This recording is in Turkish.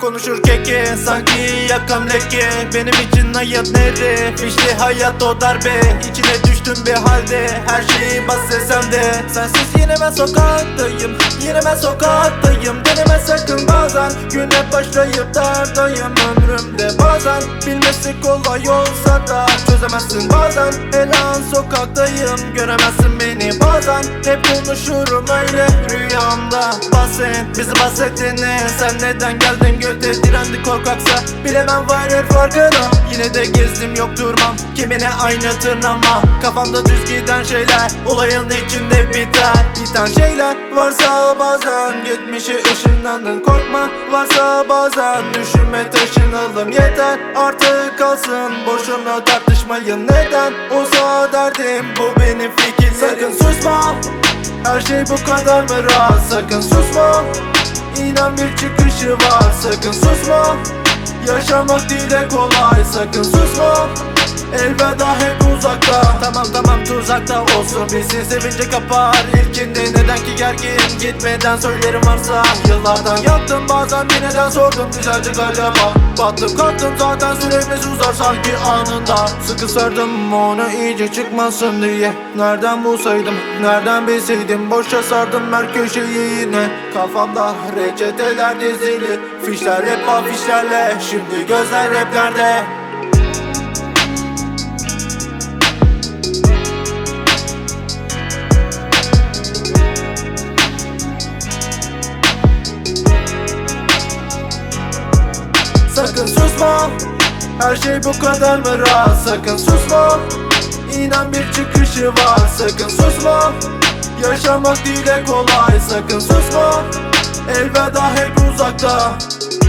konuşur keki, sanki yakam leke. Benim için hayat nere, fişli hayat o darbe. İçine düştüm bir halde, her şeyi bahsetsem de. Sensiz yine ben sokaktayım, yine ben sokaktayım. Deneme sakın bazen, güne başlayıp dardayım ömrümde bazen. Bilmesi kolay olsa da çözemezsin bazen. Her an sokaktayım, göremezsin beni bazen. Hep konuşurum öyle rüyamda. Bahset, bizi bahsettiğini, sen neden geldin göte. Direndi korkaksa bilemem varır farkına. Yine de gezdim yok durmam, kimine aynı tırnama. Kafamda düz giden şeyler olayın içinde biter. Biten şeyler varsa bazen, geçmişe ışınlandın korkma. Varsa bazen düşünme taşınalım yeter. Artık kalsın boşuna tartışmayın neden. Olsa derdim bu benim fikir. Sakın susma, her şey bu kadar mı rahat? Sakın susma, İnan bir çıkışı var. Sakın susma, yaşamak değil de kolay. Sakın susma, elveda hep uzakta. Tamam tuzakta olsun, bilsin sevince kapar. İlkinde neden ki gergin, gitmeden söylerim varsa. Yıllardan yaptım bazen bir neden sordum, güzelce galiba. Battım kalktım zaten süremiz uzar sanki anında. Sıkı sardım onu iyice çıkmasın diye. Nereden bulsaydım, nereden bilseydim. Boşa sardım her köşeyi yine. Kafamda reçeteler dizili, fişler hep afişlerle. Şimdi gözler hep nerede? Sakın susma, her şey bu kadar mı rahat? Sakın susma, İnan bir çıkışı var. Sakın susma, yaşamak değil de kolay. Sakın susma, elveda hep uzakta.